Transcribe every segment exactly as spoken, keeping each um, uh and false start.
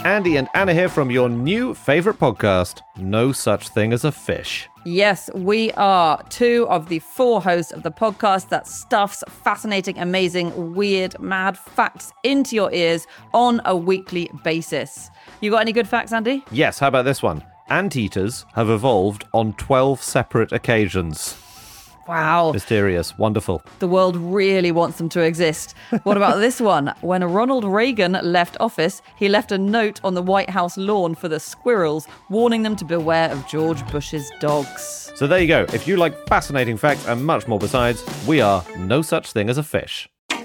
Andy and Anna here from your new favorite podcast, No Such Thing as a Fish. Yes, we are two of the four hosts of the podcast that stuffs fascinating, amazing, weird, mad facts into your ears on a weekly basis. You got any good facts, Andy? Yes, how about this one? Anteaters have evolved on twelve separate occasions. Wow. Mysterious. Wonderful. The world really wants them to exist. What about this one? When Ronald Reagan left office, he left a note on the White House lawn for the squirrels, warning them to beware of George Bush's dogs. So there you go. If you like fascinating facts and much more besides, we are No Such Thing as a Fish. I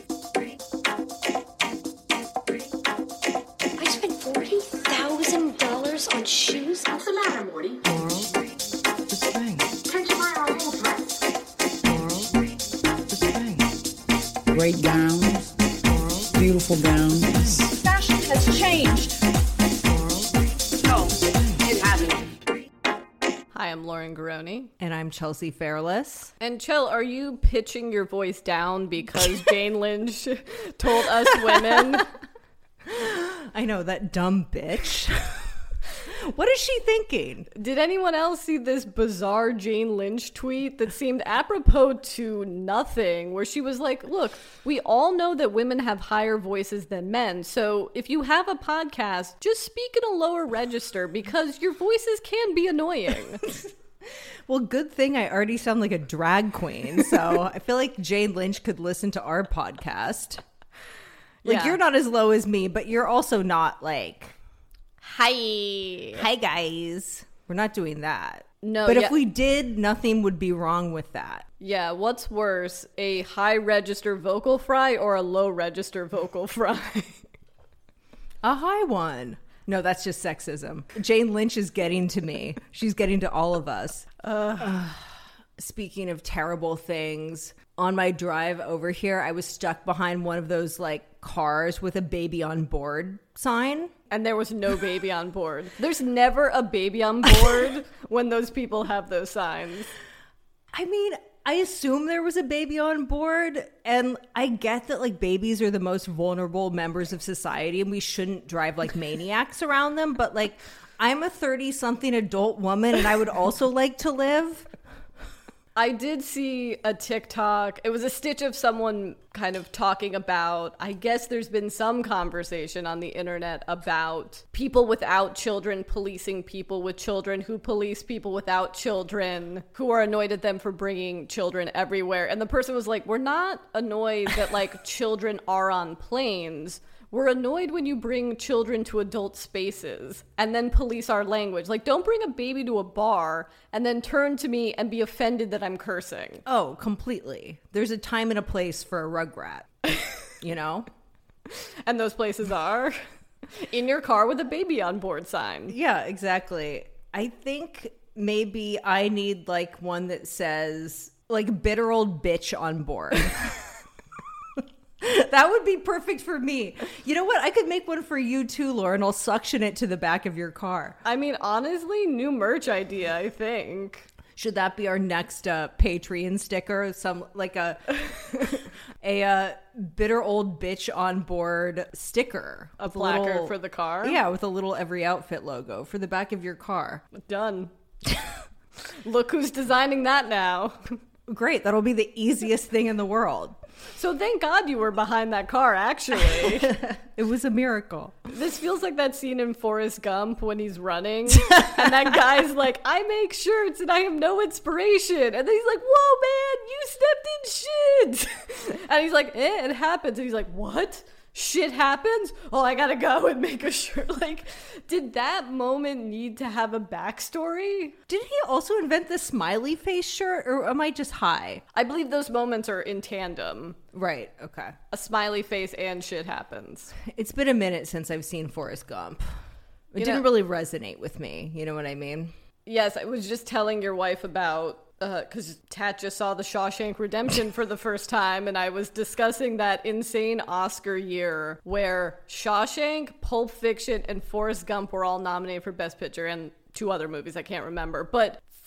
spent forty thousand dollars on shoes? What's the matter, Morty? Laurel, the spring. Can't you buy our whole dress? Laurel, the spring. Great gowns. Laurel, beautiful gowns. Fashion has changed. Laurel, No, it hasn't. Hi, I'm Lauren Garoni. And I'm Chelsea Fairless. And Chell, are you pitching your voice down because Jane Lynch told us women? I know, that dumb bitch. What is she thinking? Did anyone else see this bizarre Jane Lynch tweet that seemed apropos to nothing, where she was like, look, we all know that women have higher voices than men, so if you have a podcast, just speak in a lower register because your voices can be annoying. Well, good thing I already sound like a drag queen, so I feel like Jane Lynch could listen to our podcast. Like, Yeah. you're not as low as me, but you're also not like, Hi. hi guys. We're not doing that. No, But yeah. if we did, nothing would be wrong with that. Yeah, what's worse, a high register vocal fry or a low register vocal fry? A high one. No, that's just sexism. Jane Lynch is getting to me. She's getting to all of us. Uh, speaking of terrible things, on my drive over here, I was stuck behind one of those like cars with a baby on board sign. And there was no baby on board. There's never a baby on board when those people have those signs. I mean, I assume there was a baby on board, and I get that like babies are the most vulnerable members of society and we shouldn't drive like maniacs around them, but like I'm a thirty-something adult woman and I would also like to live. I did see a TikTok. It was a stitch of someone kind of talking about, I guess there's been some conversation on the internet about people without children policing people with children who police people without children who are annoyed at them for bringing children everywhere. And the person was like, we're not annoyed that like children are on planes. We're annoyed when you bring children to adult spaces and then police our language. Like, don't bring a baby to a bar and then turn to me and be offended that I'm cursing. Oh, completely. There's a time and a place for a rugrat, you know? And those places are in your car with a baby on board sign. Yeah, exactly. I think maybe I need like one that says like bitter old bitch on board. That would be perfect for me. You know what? I could make one for you too, Lauren. I'll suction it to the back of your car. I mean, honestly, new merch idea, I think. Should that be our next uh, Patreon sticker? Some like a a uh, bitter old bitch on board sticker, A with placard little- for the car? Yeah, with a little Every Outfit logo for the back of your car. Done. Look who's designing that now. Great, that'll be the easiest thing in the world. So thank God you were behind that car, actually. It was a miracle. This feels like that scene in Forrest Gump when he's running and that guy's like, I make shirts and I have no inspiration. And then he's like, whoa, man, you stepped in shit. And he's like, eh, it happens. And he's like, what? Shit happens? Oh, I gotta go and make a shirt. Like, did that moment need to have a backstory? Did he also invent the smiley face shirt, or am I just high? I believe those moments are in tandem. Right, okay. A smiley face and shit happens. It's been a minute since I've seen Forrest Gump. It You didn't know- really resonate with me, you know what I mean? Yes, I was just telling your wife about, because Tat just saw the Shawshank Redemption for the first time, and I was discussing that insane Oscar year where Shawshank, Pulp Fiction, and Forrest Gump were all nominated for Best Picture, and two other movies I can't remember. But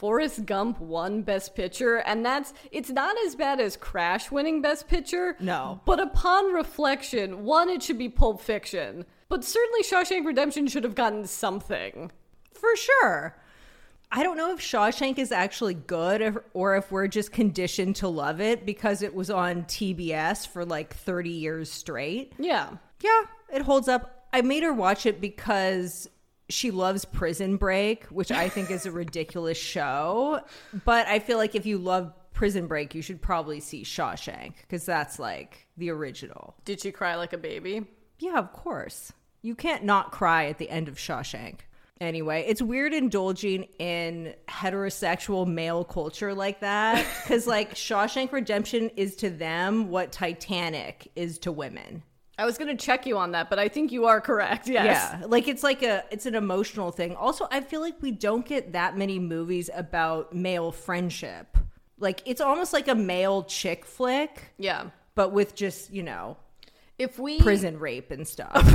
Forrest Gump won Best Picture, and that's it's not as bad as Crash winning Best Picture. No. But upon reflection, one, it should be Pulp Fiction. But certainly Shawshank Redemption should have gotten something. For sure. I don't know if Shawshank is actually good or, or if we're just conditioned to love it because it was on T B S for like thirty years straight. Yeah. Yeah, it holds up. I made her watch it because she loves Prison Break, which I think is a ridiculous show. But I feel like if you love Prison Break, you should probably see Shawshank because that's like the original. Did she cry like a baby? Yeah, of course. You can't not cry at the end of Shawshank. Anyway, it's weird indulging in heterosexual male culture like that because like Shawshank Redemption is to them what Titanic is to women. I was going to check you on that, but I think you are correct. Yes. Yeah, like it's like a it's an emotional thing. Also, I feel like we don't get that many movies about male friendship. Like it's almost like a male chick flick, Yeah. but with just, you know, If we prison rape and stuff.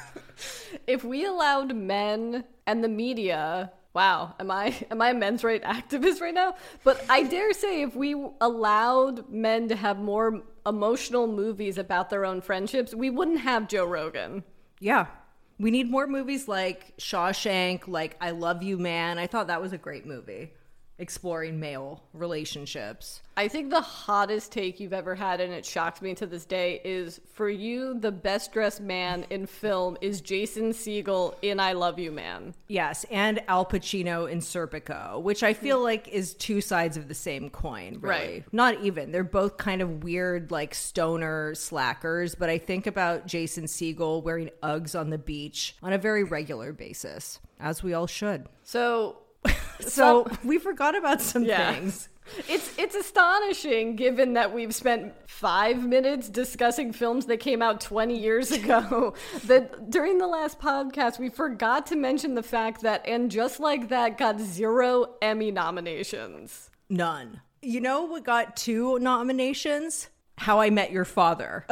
if we allowed men and the media, wow, am I am I a men's right activist right now? But I dare say if we allowed men to have more emotional movies about their own friendships, we wouldn't have Joe Rogan. Yeah. We need more movies like Shawshank, like I Love You, Man. I thought that was a great movie. Exploring male relationships. I think the hottest take you've ever had, and it shocked me to this day, is for you, the best dressed man in film is Jason Segel in I Love You, Man. Yes, and Al Pacino in Serpico, which I feel like is two sides of the same coin, really. Right. Not even. They're both kind of weird, like stoner slackers, but I think about Jason Segel wearing Uggs on the beach on a very regular basis, as we all should. So, So we forgot about some Yeah. things. It's it's astonishing given that we've spent five minutes discussing films that came out twenty years ago that during the last podcast we forgot to mention the fact that And Just Like That got zero Emmy nominations. None. You know what got two nominations? How I Met Your Father.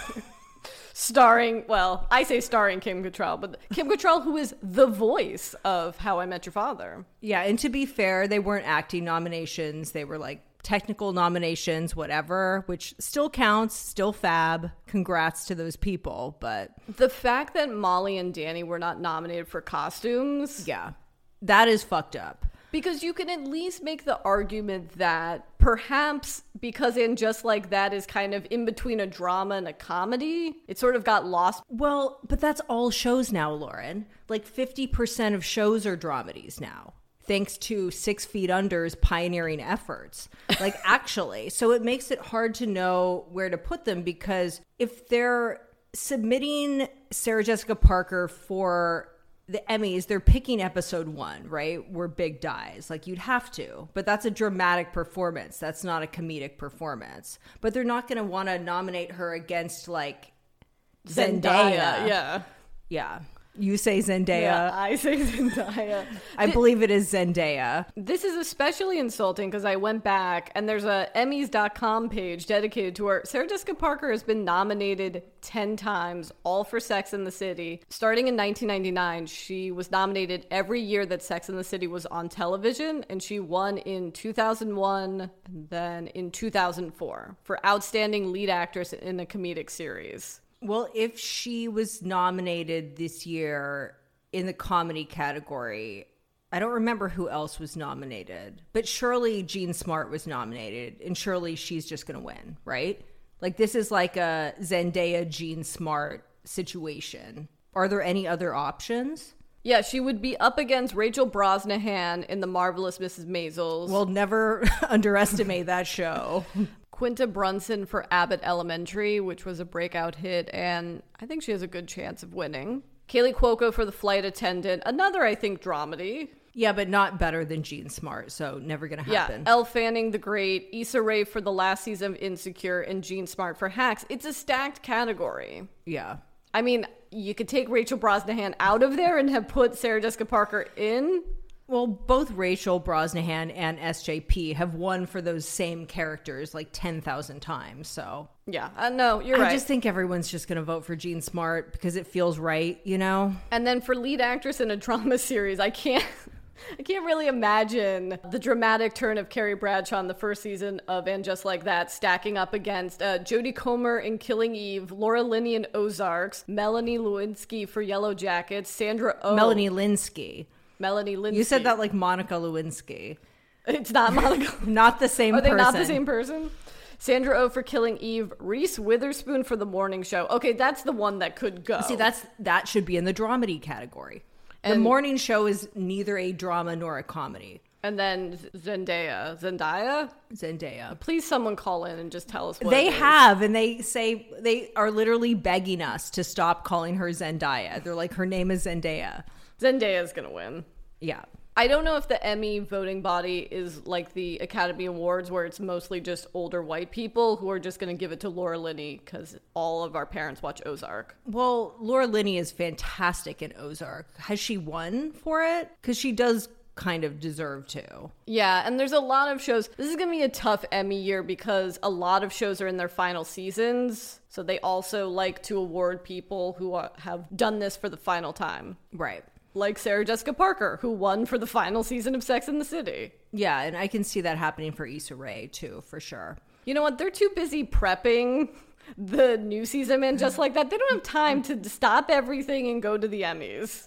Starring, well, I say starring Kim Cattrall, but Kim Cattrall, who is the voice of How I Met Your Father. Yeah, and to be fair, they weren't acting nominations. They were like technical nominations, whatever, which still counts, still fab. Congrats to those people. But The fact that Molly and Danny were not nominated for costumes. yeah, that is fucked up. Because you can at least make the argument that perhaps because And Just Like That is kind of in between a drama and a comedy, it sort of got lost. Well, but that's all shows now, Lauren. Like fifty percent of shows are dramedies now, thanks to Six Feet Under's pioneering efforts. Like, actually. So it makes it hard to know where to put them because if they're submitting Sarah Jessica Parker for the Emmys, they're picking episode one, right? Where Big dies. Like, you'd have to. But that's a dramatic performance. That's not a comedic performance. But they're not going to want to nominate her against, like, Zendaya. Yeah. Yeah. You say Zendaya. Yeah, I say Zendaya. I believe it is Zendaya. This is especially insulting because I went back and there's a Emmys dot com page dedicated to her. Sarah Jessica Parker has been nominated ten times, all for Sex and the City. Starting in nineteen ninety-nine, she was nominated every year that Sex and the City was on television, and she won in two thousand one and then in two thousand four for Outstanding Lead Actress in a Comedic Series. Well, if she was nominated this year in the comedy category, I don't remember who else was nominated, but surely Jean Smart was nominated, and surely she's just going to win, right? Like, this is like a Zendaya Jean Smart situation. Are there any other options? Yeah, she would be up against Rachel Brosnahan in The Marvelous Missus Maisels. Well, never underestimate that show. Quinta Brunson for Abbott Elementary, which was a breakout hit, and I think she has a good chance of winning. Kaylee Cuoco for The Flight Attendant, another, I think, dramedy. Yeah, but not better than Jean Smart, so never gonna happen. Yeah, Elle Fanning the Great, Issa Rae for the last season of Insecure, and Jean Smart for Hacks. It's a stacked category. Yeah. I mean, you could take Rachel Brosnahan out of there and have put Sarah Jessica Parker in. Well, both Rachel Brosnahan and S J P have won for those same characters like ten thousand times, so... Yeah, uh, no, you're I right. just think everyone's just going to vote for Jean Smart because it feels right, you know? And then for lead actress in a drama series, I can't... I can't really imagine the dramatic turn of Carrie Bradshaw in the first season of And Just Like That stacking up against uh, Jodie Comer in Killing Eve, Laura Linney in Ozarks, Melanie Lewinsky for Yellow Jackets, Sandra Oh. Melanie Linsky. Melanie Linsky. You said that like Monica Lewinsky. It's not Monica. Not the same Are they person. not the same person? Sandra Oh for Killing Eve, Reese Witherspoon for The Morning Show. Okay, that's the one that could go. See, that's that should be in the dramedy category. The And- Morning Show is neither a drama nor a comedy. And then Zendaya. Zendaya? Zendaya. Please someone call in and just tell us what They it is. have, and they say they are literally begging us to stop calling her Zendaya. They're like, her name is Zendaya. Zendaya's gonna win. Yeah. I don't know if the Emmy voting body is like the Academy Awards where it's mostly just older white people who are just going to give it to Laura Linney because all of our parents watch Ozark. Well, Laura Linney is fantastic in Ozark. Has she won for it? Because she does kind of deserve to. Yeah, and there's a lot of shows. This is going to be a tough Emmy year because a lot of shows are in their final seasons. So they also like to award people who are, have done this for the final time. Right. Like Sarah Jessica Parker, who won for the final season of Sex and the City. Yeah, and I can see that happening for Issa Rae, too, for sure. You know what? They're too busy prepping the new season, and just like that, they don't have time to stop everything and go to the Emmys.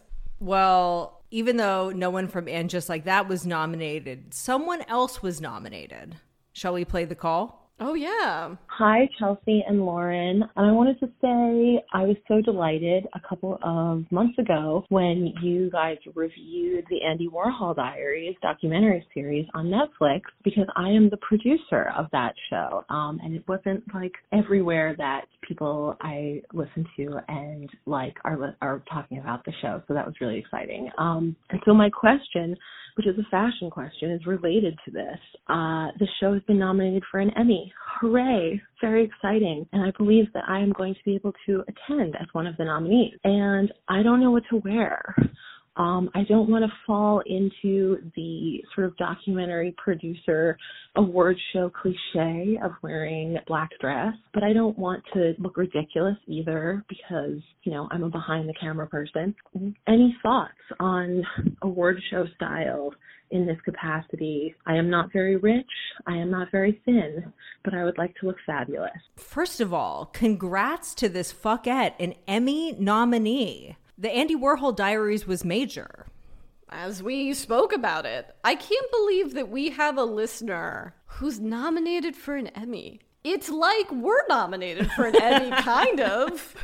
Well, even though no one from And Just Like That was nominated, someone else was nominated. Shall we play the call? Oh, yeah. Hi, Chelsea and Lauren. And I wanted to say I was so delighted a couple of months ago when you guys reviewed the Andy Warhol Diaries documentary series on Netflix because I am the producer of that show. Um, and it wasn't like everywhere that people I listen to and like are, are talking about the show. So that was really exciting. Um, and so my question, which is a fashion question, is related to this. Uh, the show has been nominated for an Emmy. Hooray. Very exciting. And I believe that I am going to be able to attend as one of the nominees. And I don't know what to wear. Um, I don't want to fall into the sort of documentary producer award show cliche of wearing a black dress, but I don't want to look ridiculous either because, you know, I'm a behind the camera person. Any thoughts on award show style in this capacity? I am not very rich. I am not very thin, but I would like to look fabulous. First of all, congrats to this fuckette, an Emmy nominee. The Andy Warhol Diaries was major. As we spoke about it, I can't believe that we have a listener who's nominated for an Emmy. It's like we're nominated for an Emmy, kind of.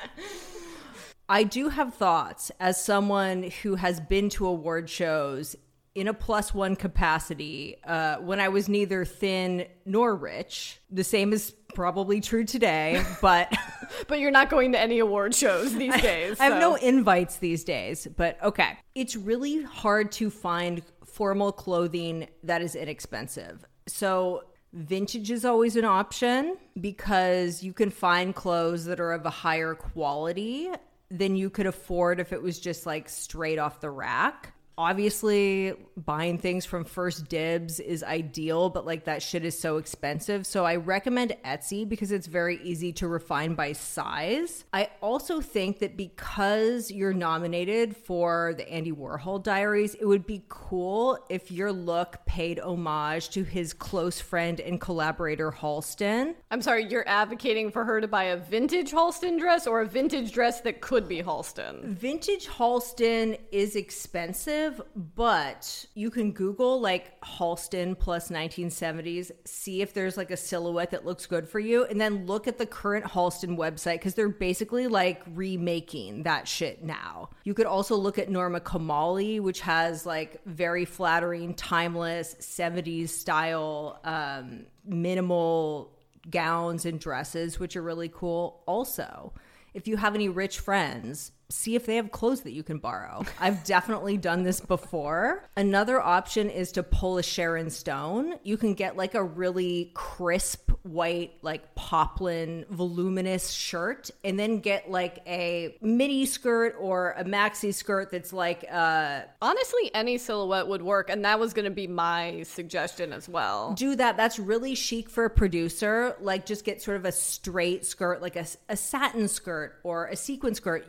I do have thoughts as someone who has been to award shows in a plus one capacity uh, when I was neither thin nor rich. The same is probably true today, but... But you're not going to any award shows these days. I have so. no invites these days, but okay. It's really hard to find formal clothing that is inexpensive. So vintage is always an option because you can find clothes that are of a higher quality than you could afford if it was just like straight off the rack. Obviously, buying things from First Dibs is ideal, but like that shit is so expensive. So I recommend Etsy because it's very easy to refine by size. I also think that because you're nominated for the Andy Warhol Diaries, it would be cool if your look paid homage to his close friend and collaborator Halston. I'm sorry, you're advocating for her to buy a vintage Halston dress or a vintage dress that could be Halston? Vintage Halston is expensive, but you can Google like Halston plus nineteen seventies, see if there's like a silhouette that looks good for you, and then look at the current Halston website because they're basically like remaking that shit now. You could also look at Norma Kamali, which has like very flattering, timeless seventies style um, minimal gowns and dresses, which are really cool. Also, if you have any rich friends, see if they have clothes that you can borrow. I've definitely done this before. Another option is to pull a Sharon Stone. You can get like a really crisp white, like poplin, voluminous shirt, and then get like a mini skirt or a maxi skirt that's like uh honestly any silhouette would work, and that was going to be my suggestion as well. Do that. That's really chic for a producer. Like just get sort of a straight skirt, like a, a satin skirt or a sequin skirt. You could get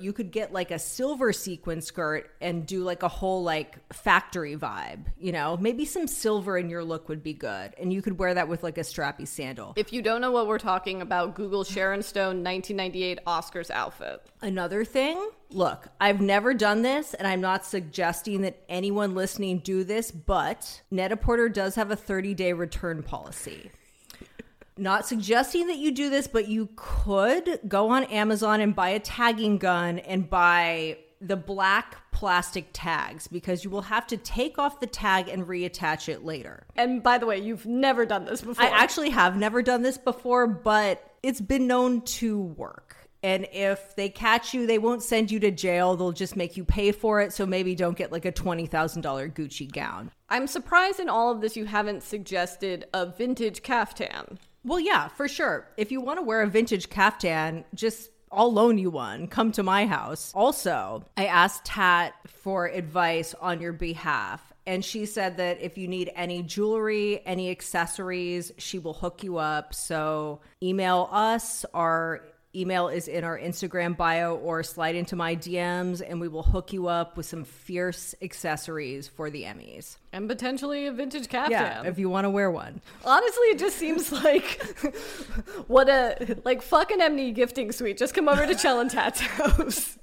get like a silver sequin skirt and do like a whole like factory vibe, you know, maybe some silver in your look would be good. And you could wear that with like a strappy sandal. If you don't know what we're talking about, Google Sharon Stone nineteen ninety-eight Oscars outfit. Another thing, look, I've never done this and I'm not suggesting that anyone listening do this, but Net-a-Porter does have a thirty day return policy. Not suggesting that you do this, but you could go on Amazon and buy a tagging gun and buy the black plastic tags, because you will have to take off the tag and reattach it later. And by the way, you've never done this before. I actually have never done this before, but it's been known to work. And if they catch you, they won't send you to jail. They'll just make you pay for it. So maybe don't get like a twenty thousand dollars Gucci gown. I'm surprised in all of this you haven't suggested a vintage caftan. Well, yeah, for sure. If you want to wear a vintage caftan, just I'll loan you one. Come to my house. Also, I asked Tat for advice on your behalf. And she said that if you need any jewelry, any accessories, she will hook you up. So email us. Our email is in our Instagram bio, or slide into my D Ms and we will hook you up with some fierce accessories for the Emmys. And potentially a vintage caftan. Yeah, if you want to wear one. Honestly, it just seems like what a, like, fuck an Emmy gifting suite. Just come over to Chell and Tat's house.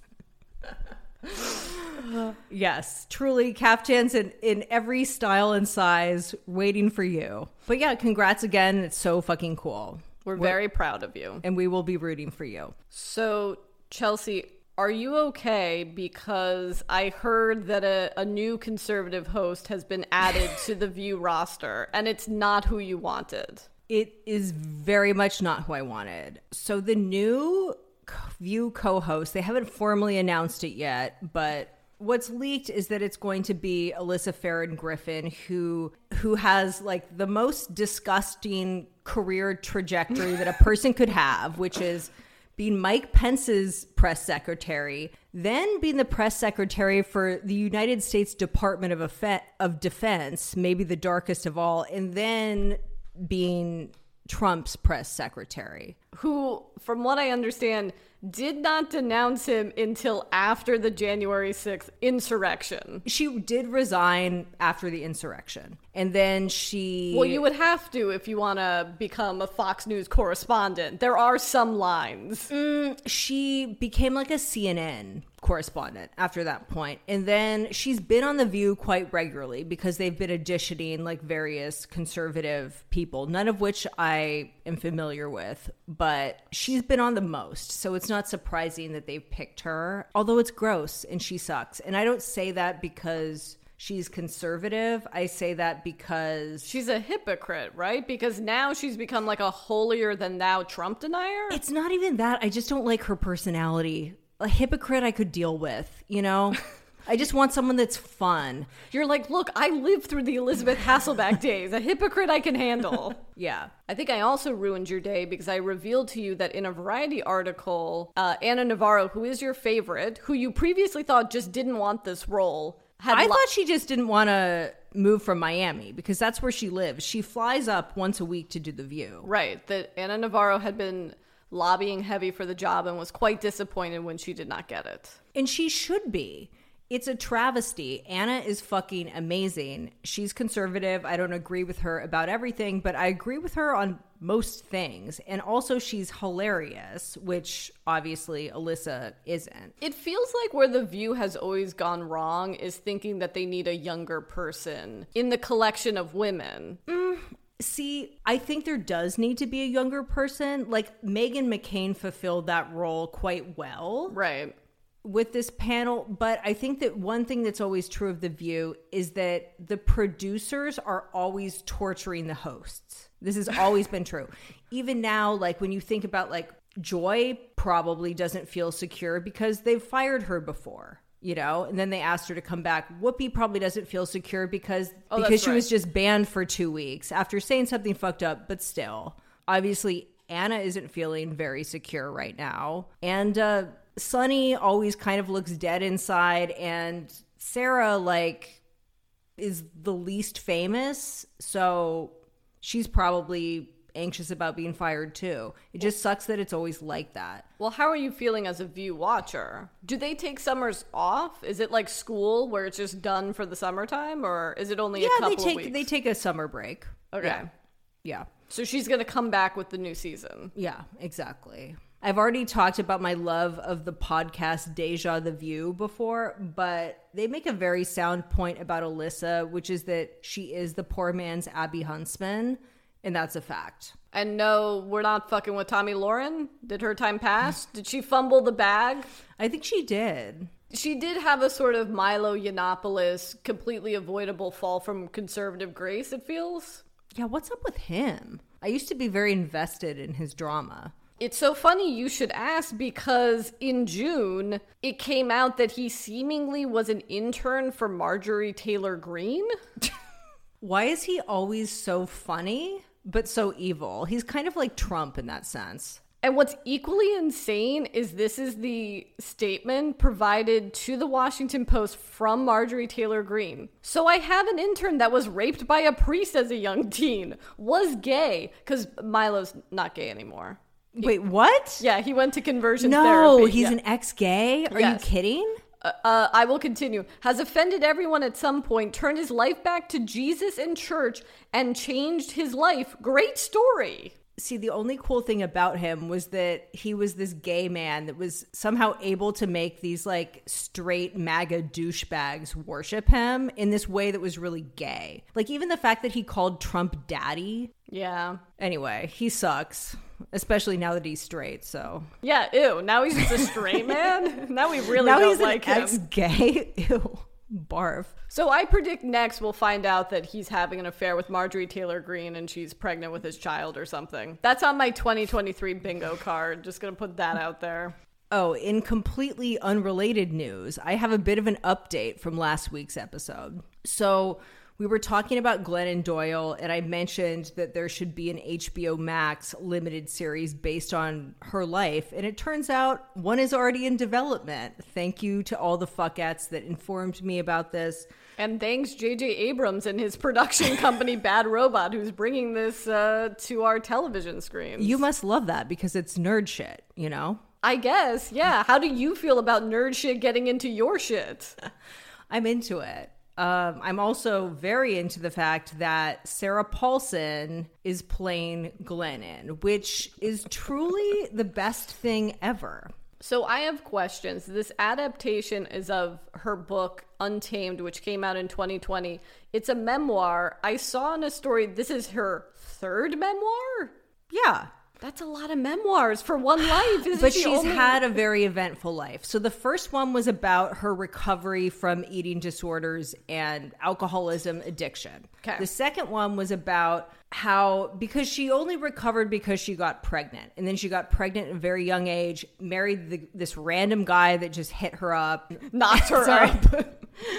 Yes, truly, caftans in, in every style and size waiting for you. But yeah, congrats again. It's so fucking cool. We're very proud of you. And we will be rooting for you. So, Chelsea, are you okay? Because I heard that a, a new conservative host has been added to the View roster, and it's not who you wanted. It is very much not who I wanted. So the new View co-host, they haven't formally announced it yet, but what's leaked is that it's going to be Alyssa Farron Griffin, who who has like the most disgusting career trajectory that a person could have, which is being Mike Pence's press secretary, then being the press secretary for the United States Department of, Afe- of Defense, maybe the darkest of all, and then being Trump's press secretary. Who, from what I understand, did not denounce him until after the January sixth insurrection. She did resign after the insurrection. And then she... Well, you would have to if you want to become a Fox News correspondent. There are some lines. Mm, she became like a C N N correspondent after that point. And then she's been on The View quite regularly because they've been auditioning like various conservative people, none of which I am familiar with. But she's been on the most. So it's not surprising that they've picked her. Although it's gross and she sucks. And I don't say that because she's conservative. I say that because... She's a hypocrite, right? Because now she's become like a holier than thou Trump denier? It's not even that. I just don't like her personality. A hypocrite I could deal with, you know? I just want someone that's fun. You're like, look, I lived through the Elizabeth Hasselbeck days. A hypocrite I can handle. Yeah. I think I also ruined your day because I revealed to you that in a Variety article, uh, Anna Navarro, who is your favorite, who you previously thought just didn't want this role... I lo- thought she just didn't want to move from Miami because that's where she lives. She flies up once a week to do The View. Right. That Anna Navarro had been lobbying heavy for the job and was quite disappointed when she did not get it. And she should be. It's a travesty. Anna is fucking amazing. She's conservative. I don't agree with her about everything, but I agree with her on most things. And also she's hilarious, which obviously Alyssa isn't. It feels like where The View has always gone wrong is thinking that they need a younger person in the collection of women. Mm, see, I think there does need to be a younger person. Like Meghan McCain fulfilled that role quite well. Right. With this panel, but I think that one thing that's always true of The View is that the producers are always torturing the hosts. This has always been true. Even now, like when you think about like Joy probably doesn't feel secure because they've fired her before, you know, and then they asked her to come back. Whoopi probably doesn't feel secure because, oh, because she right. was just banned for two weeks after saying something fucked up, but still. Obviously, Anna isn't feeling very secure right now. And, uh, Sunny always kind of looks dead inside, and Sarah, like, is the least famous, so she's probably anxious about being fired too. It just sucks that it's always like that. Well, how are you feeling as a View watcher? Do they take summers off? Is it like school where it's just done for the summertime, or is it only Yeah, a couple they take of weeks? they take a summer break. Okay. Yeah. Yeah. So she's going to come back with the new season. Yeah, exactly. I've already talked about my love of the podcast Deja the View before, but they make a very sound point about Alyssa, which is that she is the poor man's Abby Huntsman, and that's a fact. And no, we're not fucking with Tommy Lauren. Did her time pass? Did she fumble the bag? I think she did. She did have a sort of Milo Yiannopoulos, completely avoidable fall from conservative grace, it feels. Yeah, what's up with him? I used to be very invested in his drama. It's so funny you should ask, because in June, it came out that he seemingly was an intern for Marjorie Taylor Greene. Why is he always so funny, but so evil? He's kind of like Trump in that sense. And what's equally insane is this is the statement provided to the Washington Post from Marjorie Taylor Greene. So I have an intern that was raped by a priest as a young teen, was gay, because Milo's not gay anymore. Wait, what? Yeah, he went to conversion no, therapy. No, he's yeah. an ex-gay? Are Yes. you kidding? Uh, uh, I will continue. Has offended everyone at some point, turned his life back to Jesus and church, and changed his life. Great story. See, the only cool thing about him was that he was this gay man that was somehow able to make these like straight MAGA douchebags worship him in this way that was really gay. Like even the fact that he called Trump daddy. Yeah. Anyway, he sucks, especially now that he's straight, so. Yeah, ew. Now he's just a straight man? Now we really now don't he's like an him. ex-gay? Ew. Barf. So I predict next we'll find out that he's having an affair with Marjorie Taylor Greene and she's pregnant with his child or something. That's on my twenty twenty-three bingo card. Just gonna put that out there. Oh, in completely unrelated news, I have a bit of an update from last week's episode. So we were talking about Glennon Doyle, and I mentioned that there should be an H B O Max limited series based on her life. And it turns out one is already in development. Thank you to all the fuckettes that informed me about this. And thanks J J Abrams and his production company Bad Robot, who's bringing this uh, to our television screens. You must love that because it's nerd shit, you know? I guess, yeah. How do you feel about nerd shit getting into your shit? I'm into it. Um, I'm also very into the fact that Sarah Paulson is playing Glennon, which is truly the best thing ever. So I have questions. This adaptation is of her book Untamed, which came out in twenty twenty. It's a memoir. I saw in a story this is her third memoir. Yeah. That's a lot of memoirs for one life. Isn't But she she's only- had a very eventful life. So the first one was about her recovery from eating disorders and alcoholism addiction. Okay. The second one was about how, because she only recovered because she got pregnant. And then she got pregnant at a very young age, married the, this random guy that just hit her up. knocked her Sorry. up.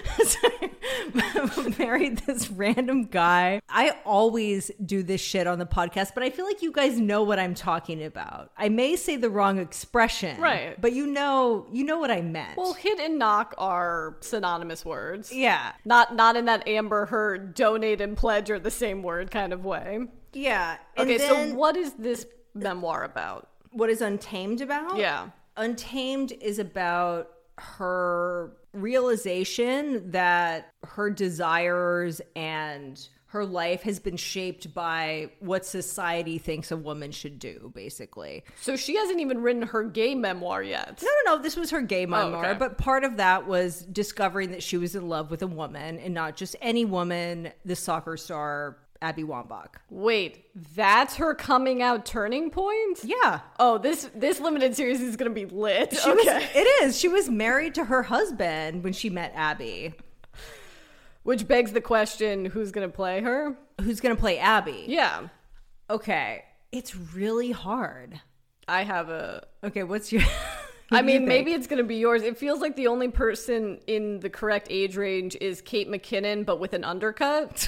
Married this random guy. I always do this shit on the podcast, but I feel like you guys know what I'm talking about. I may say the wrong expression, Right. But you know, you know what I meant. Well, hit and knock are synonymous words. yeah, Not not in that Amber Heard donate and pledge are the same word kind of way. yeah. And Okay, then, so what is this memoir about? what is Untamed about? Yeah. Untamed is about her realization that her desires and her life has been shaped by what society thinks a woman should do, basically. So she hasn't even written her gay memoir yet. No, no, no. This was her gay memoir. okay. But part of that was discovering that she was in love with a woman and not just any woman, the soccer star Abby Wambach. Wait, that's her coming out turning point? Yeah. Oh, this this limited series is going to be lit. She okay. was, it is. She was married to her husband when she met Abby. Which begs the question, who's going to play her? Who's going to play Abby? Yeah. Okay. It's really hard. I have a... Okay, what's your... I mean, maybe it's going to be yours. It feels like the only person in the correct age range is Kate McKinnon, but with an undercut.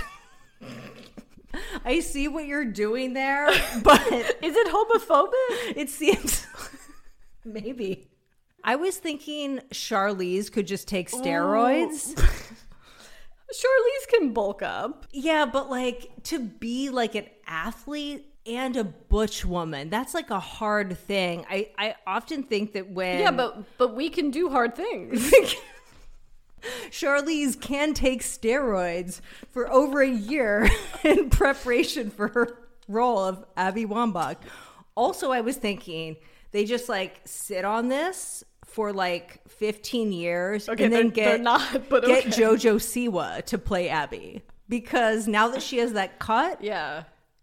I see what you're doing there, but... Is it homophobic? It seems... Maybe. I was thinking Charlize could just take steroids. Charlize can bulk up. Yeah, but like to be like an athlete and a butch woman. That's like a hard thing. I, I often think that when... Yeah, but but we can do hard things. Charlize can take steroids for over a year in preparation for her role of Abby Wambach. Also, I was thinking they just like sit on this for like fifteen years Okay, and then they're- get, they're not, but get okay. JoJo Siwa to play Abby. Because now that she has that cut, Yeah.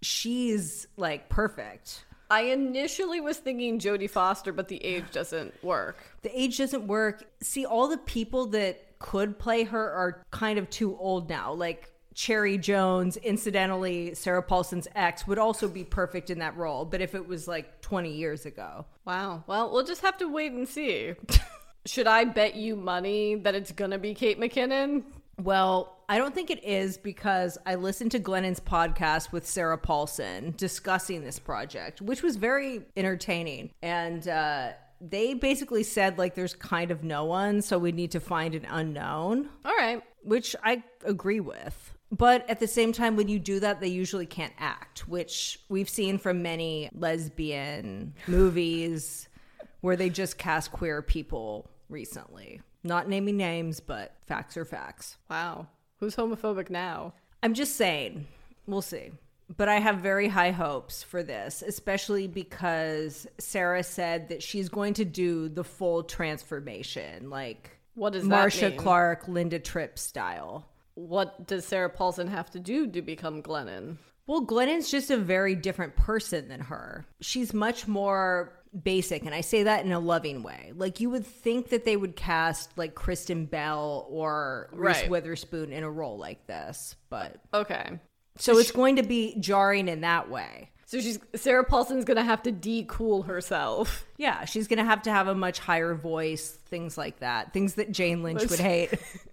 she's like perfect. I initially was thinking Jodie Foster, but the age doesn't work. The age doesn't work. See, all the people that could play her are kind of too old now. Like Cherry Jones, incidentally, Sarah Paulson's ex, would also be perfect in that role. But if it was like twenty years ago. Wow. Well, we'll just have to wait and see. Should I bet you money that it's going to be Kate McKinnon? Well, I don't think it is because I listened to Glennon's podcast with Sarah Paulson discussing this project, which was very entertaining. And uh, they basically said, like, there's kind of no one, so we need to find an unknown. All right. Which I agree with. But at the same time, when you do that, they usually can't act, which we've seen from many lesbian movies where they just cast queer people recently. Not naming names, but facts are facts. Wow. Who's homophobic now? I'm just saying, we'll see. But I have very high hopes for this, especially because Sarah said that she's going to do the full transformation, like What does that Marsha mean? Clark, Linda Tripp style. What does Sarah Paulson have to do to become Glennon? Well, Glennon's just a very different person than her. She's much more basic, and I say that in a loving way. Like, you would think that they would cast like Kristen Bell or Reese Right. Witherspoon in a role like this, but Okay. so it's going to be jarring in that way. So she's Sarah Paulson's going to have to de-cool herself. Yeah, she's going to have to have a much higher voice, things like that, things that Jane Lynch would hate.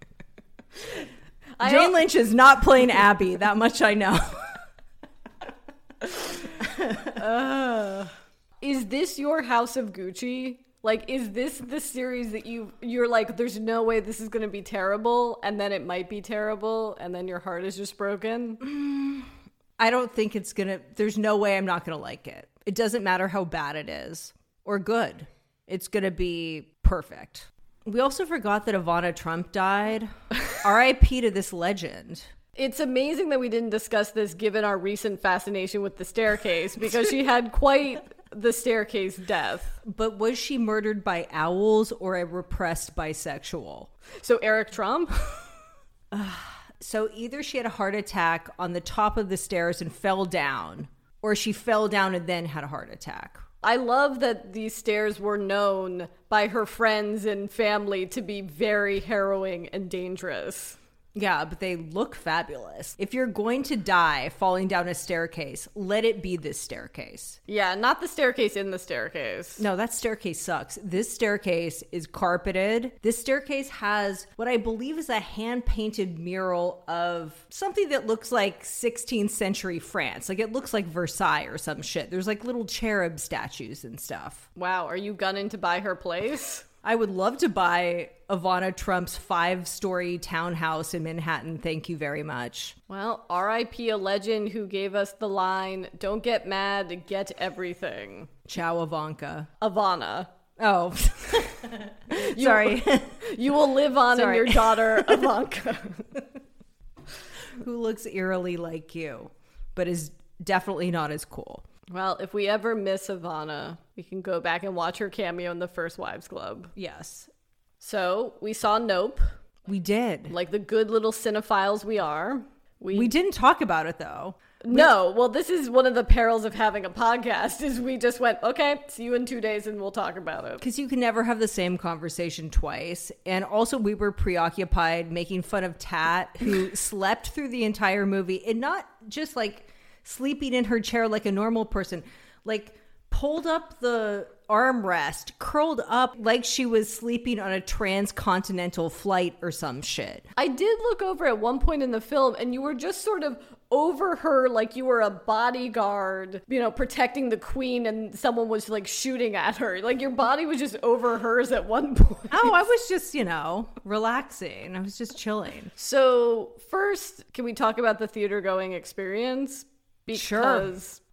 I Jane don't- Lynch is not playing Abby, that much I know. uh, is this your House of Gucci? Like, is this the series that you you're like, there's no way this is going to be terrible, and then it might be terrible, and then your heart is just broken? I don't think it's going to, there's no way I'm not going to like it. It doesn't matter how bad it is or good. It's going to be perfect. We also forgot that Ivana Trump died. R I P to this legend. It's amazing that we didn't discuss this given our recent fascination with the staircase, because she had quite the staircase death. But was she murdered by owls or a repressed bisexual? So Eric Trump? So either she had a heart attack on the top of the stairs and fell down, or she fell down and then had a heart attack. I love that these stairs were known by her friends and family to be very harrowing and dangerous. Yeah, but they look fabulous. If you're going to die falling down a staircase, let it be this staircase. Yeah, not the staircase in the staircase. No, that staircase sucks. This staircase is carpeted. This staircase has what I believe is a hand-painted mural of something that looks like sixteenth century France. Like, it looks like Versailles or some shit. There's like little cherub statues and stuff. Wow, are you gunning to buy her place? I would love to buy Ivana Trump's five-story townhouse in Manhattan. Thank you very much. Well, R I P a legend who gave us the line, "Don't get mad, get everything." Ciao, Ivanka. Ivana. Oh, You- sorry. You will live on Sorry. in your daughter, Ivanka. Who looks eerily like you, but is definitely not as cool. Well, if we ever miss Ivana, we can go back and watch her cameo in the First Wives Club. Yes. So, we saw Nope, We did. like the good little cinephiles we are. We, We didn't talk about it, though. No, well, this is one of the perils of having a podcast, is we just went, okay, see you in two days and we'll talk about it. Because you can never have the same conversation twice. And also, we were preoccupied making fun of Tat, who slept through the entire movie, and not just like sleeping in her chair like a normal person, like pulled up the armrest, curled up like she was sleeping on a transcontinental flight or some shit. I did look over at one point in the film, and you were just sort of over her like you were a bodyguard, you know, protecting the queen, and someone was like shooting at her. Like, your body was just over hers at one point. Oh, I was just, you know, relaxing. I was just chilling. So first, can we talk about the theater going experience? Because Sure.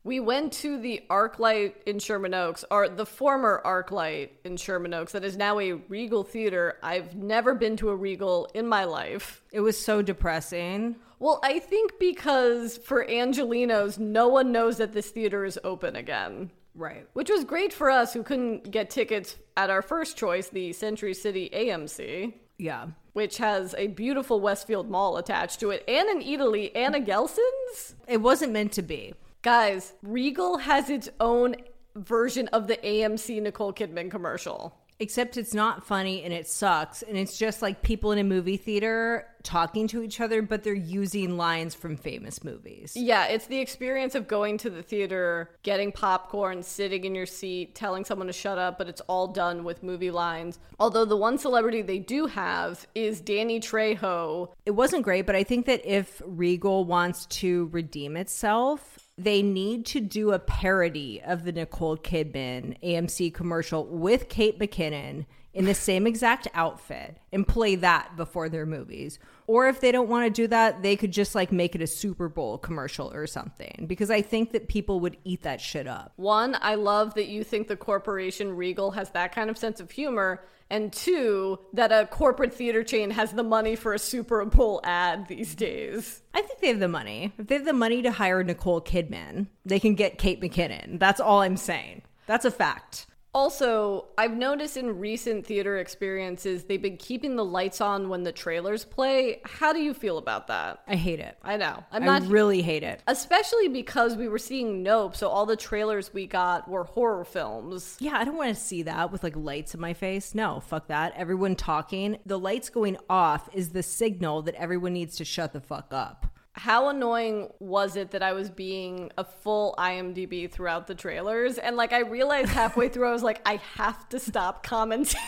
We went to the ArcLight in Sherman Oaks, or the former ArcLight in Sherman Oaks, that is now a Regal theater. I've never been to a Regal in my life. It was so depressing. Well, I think because for Angelinos, no one knows that this theater is open again. Right. Which was great for us who couldn't get tickets at our first choice, the Century City A M C. Yeah. Which has a beautiful Westfield Mall attached to it, and an Eataly, and a Gelson's. It wasn't meant to be. Guys, Regal has its own version of the A M C Nicole Kidman commercial. Except it's not funny and it sucks. And it's just like people in a movie theater talking to each other, but they're using lines from famous movies. Yeah, it's the experience of going to the theater, getting popcorn, sitting in your seat, telling someone to shut up, but it's all done with movie lines. Although the one celebrity they do have is Danny Trejo. It wasn't great, but I think that if Regal wants to redeem itself, they need to do a parody of the Nicole Kidman A M C commercial with Kate McKinnon in the same exact outfit and play that before their movies. Or if they don't want to do that, they could just like make it a Super Bowl commercial or something, because I think that people would eat that shit up. One, I love that you think the corporation Regal has that kind of sense of humor. And two, that a corporate theater chain has the money for a Super Bowl ad these days. I think they have the money. If they have the money to hire Nicole Kidman, they can get Kate McKinnon. That's all I'm saying. That's a fact. Also, I've noticed in recent theater experiences, they've been keeping the lights on when the trailers play. How do you feel about that? I hate it. I know. I'm I not really hate it. Especially because we were seeing Nope, so all the trailers we got were horror films. Yeah, I don't want to see that with like lights in my face. No, fuck that. Everyone talking. The lights going off is the signal that everyone needs to shut the fuck up. How annoying was it that I was being a full I M D B throughout the trailers? And like I realized halfway through, I was like, I have to stop commenting.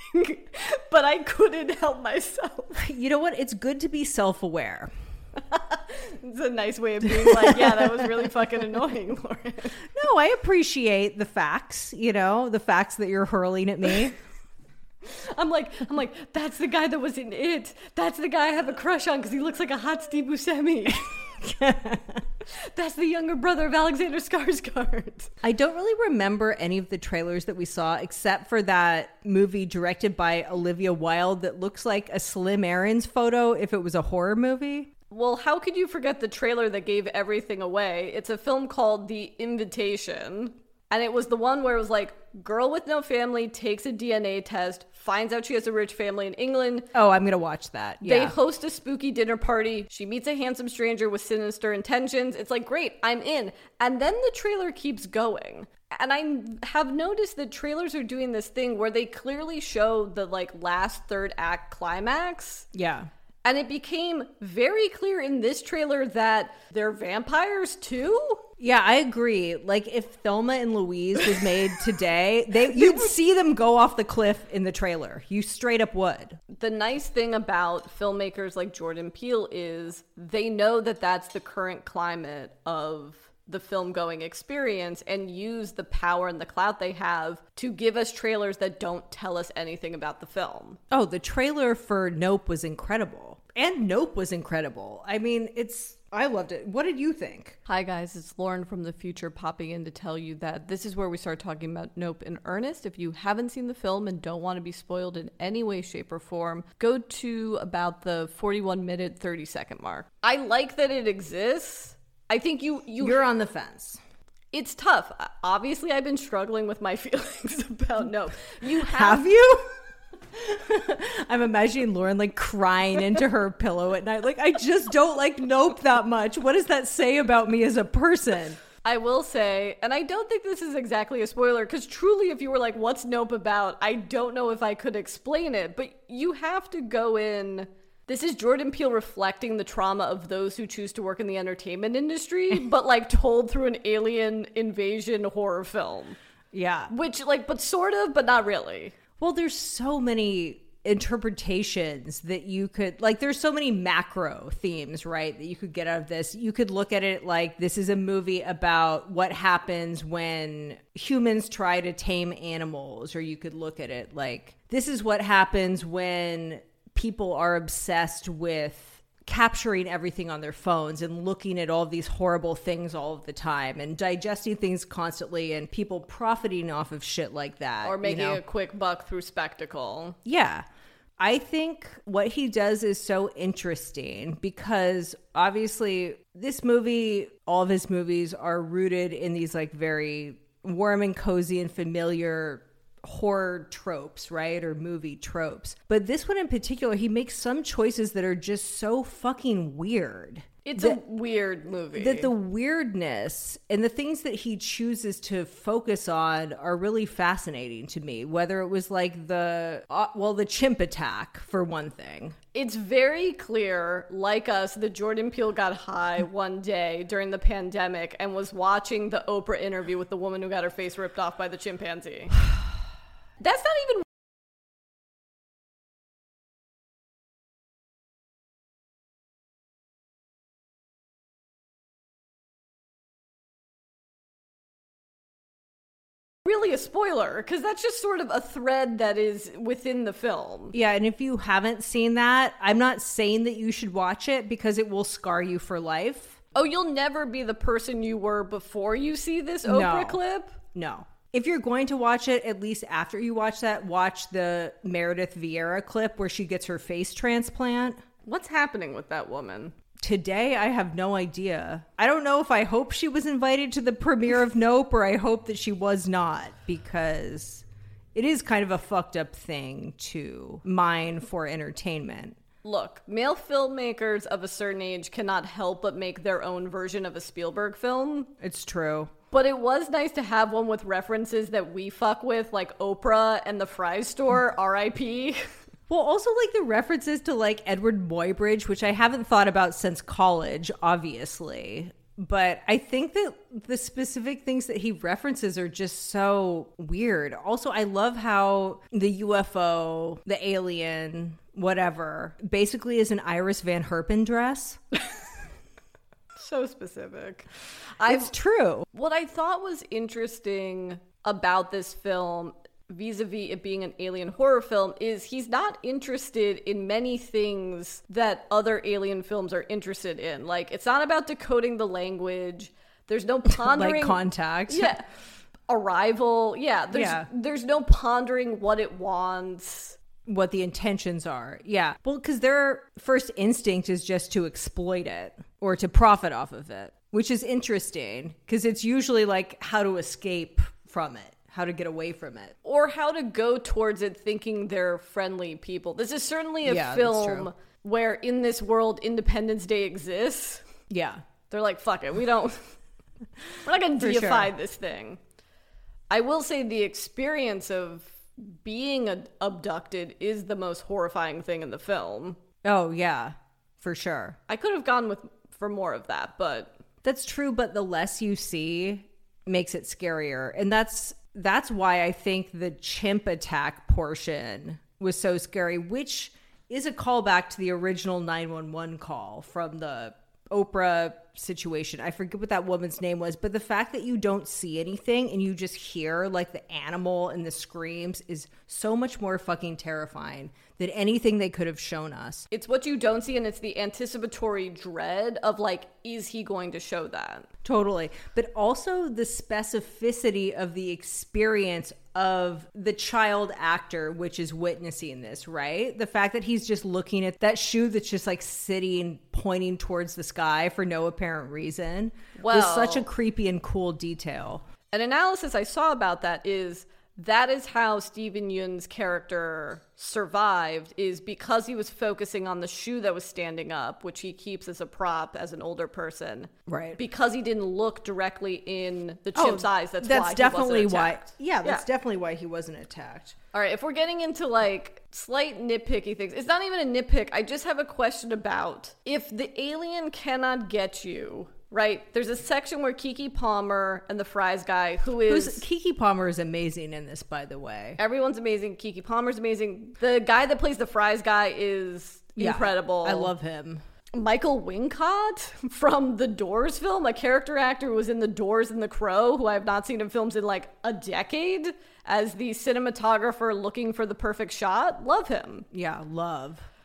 But I couldn't help myself. You know what? It's good to be self-aware. It's a nice way of being like, yeah, that was really fucking annoying, Lauren. No, I appreciate the facts, you know, the facts that you're hurling at me. I'm like, I'm like, that's the guy that was in It. That's the guy I have a crush on because he looks like a hot Steve Buscemi. That's the younger brother of Alexander Skarsgård. I don't really remember any of the trailers that we saw except for that movie directed by Olivia Wilde that looks like a Slim Aarons photo if it was a horror movie. Well, how could you forget the trailer that gave everything away? It's a film called The Invitation. And it was the one where it was like, girl with no family takes a D N A test, finds out she has a rich family in England. Oh, I'm going to watch that. Yeah. They host a spooky dinner party. She meets a handsome stranger with sinister intentions. It's like, great, I'm in. And then the trailer keeps going. And I have noticed that trailers are doing this thing where they clearly show the like last third act climax. Yeah. And it became very clear in this trailer that they're vampires too. Yeah, I agree. Like if Thelma and Louise was made today, they you'd see them go off the cliff in the trailer. You straight up would. The nice thing about filmmakers like Jordan Peele is they know that that's the current climate of the film going experience and use the power and the clout they have to give us trailers that don't tell us anything about the film. Oh, the trailer for Nope was incredible. And Nope was incredible. I mean, it's... I loved it. What did you think? Hi guys, it's Lauren from the future popping in to tell you that this is where we start talking about Nope in earnest. If you haven't seen the film and don't want to be spoiled in any way, shape, or form, go to about the forty-one minute, thirty second mark. I like that it exists. I think you... you You're on the fence. It's tough. Obviously, I've been struggling with my feelings about Nope. You have... Have you? I'm imagining Lauren like crying into her pillow at night. Like, I just don't like Nope that much. What does that say about me as a person? I will say, and I don't think this is exactly a spoiler, because truly if you were like, what's Nope about? I don't know if I could explain it, but you have to go in. This is Jordan Peele reflecting the trauma of those who choose to work in the entertainment industry, but like told through an alien invasion horror film. Yeah. Which like, but sort of, but not really. Well, there's so many interpretations that you could, like, there's so many macro themes, right, that you could get out of this. You could look at it like this is a movie about what happens when humans try to tame animals, or you could look at it like this is what happens when people are obsessed with capturing everything on their phones and looking at all these horrible things all of the time and digesting things constantly and people profiting off of shit like that. Or making you know? a quick buck through spectacle. Yeah. I think what he does is so interesting because obviously this movie, all of his movies are rooted in these like very warm and cozy and familiar horror tropes, right? Or movie tropes. But this one in particular, he makes some choices that are just so fucking weird. It's that, a weird movie. That the weirdness and the things that he chooses to focus on are really fascinating to me. Whether it was like the, uh, well, the chimp attack, for one thing. It's very clear, like us, that Jordan Peele got high one day during the pandemic and was watching the Oprah interview with the woman who got her face ripped off by the chimpanzee. That's not even really a spoiler, because that's just sort of a thread that is within the film. Yeah, and if you haven't seen that, I'm not saying that you should watch it because it will scar you for life. Oh, you'll never be the person you were before you see this Oprah No. clip? No. If you're going to watch it, at least after you watch that, watch the Meredith Vieira clip where she gets her face transplant. What's happening with that woman? Today, I have no idea. I don't know if I hope she was invited to the premiere of Nope or I hope that she was not, because it is kind of a fucked up thing to mine for entertainment. Look, male filmmakers of a certain age cannot help but make their own version of a Spielberg film. It's true. But it was nice to have one with references that we fuck with, like Oprah and the Fry Store, R I P Well, also like the references to like Edward Muybridge, which I haven't thought about since college, obviously. But I think that the specific things that he references are just so weird. Also, I love how the U F O, the alien, whatever, basically is an Iris Van Herpen dress. So specific. It's I've, true. What I thought was interesting about this film, vis-a-vis it being an alien horror film, is he's not interested in many things that other alien films are interested in. Like, it's not about decoding the language. There's no pondering. Like Contact. Yeah. Arrival. Yeah. There's, Yeah. there's no pondering what it wants. What the intentions are. Yeah. Well, because their first instinct is just to exploit it or to profit off of it, which is interesting because it's usually like how to escape from it, how to get away from it. Or how to go towards it thinking they're friendly people. This is certainly a Yeah, that's film true. where in this world Independence Day exists. Yeah. They're like, fuck it, we don't, we're not going to For deify sure. this thing. I will say the experience of being ad- abducted is the most horrifying thing in the film. Oh, yeah, for sure. I could have gone with for more of that, but That's true, but the less you see makes it scarier. And that's that's why I think the chimp attack portion was so scary, which is a callback to the original nine one one call from the Oprah situation. I forget what that woman's name was, but the fact that you don't see anything and you just hear like the animal and the screams is so much more fucking terrifying than anything they could have shown us. it's what you don't see, and it's the anticipatory dread of like, is he going to show that? Totally. But also the specificity of the experience of the child actor, which is witnessing this, right? The fact that he's just looking at that shoe that's just like sitting, pointing towards the sky for no apparent reason was Well- such a creepy and cool detail. An analysis I saw about that is that is how Steven Yeun's character survived, is because he was focusing on the shoe that was standing up, which he keeps as a prop as an older person. Right. Because he didn't look directly in the chimp's eyes. That's, that's why he definitely wasn't why. attacked. Yeah, that's Yeah. definitely why he wasn't attacked. All right, if we're getting into like slight nitpicky things, it's not even a nitpick. I just have a question about if the alien cannot get you, right? There's a section where Keke Palmer and the Fries guy, who is Who's Keke Palmer is amazing in this, by the way. everyone's amazing. Keke Palmer's amazing. The guy that plays the Fries guy is Yeah, incredible. I love him. Michael Wincott from the Doors film, a character actor who was in The Doors and The Crow, who I have not seen in films in like a decade, as the cinematographer looking for the perfect shot. Love him. Yeah, love.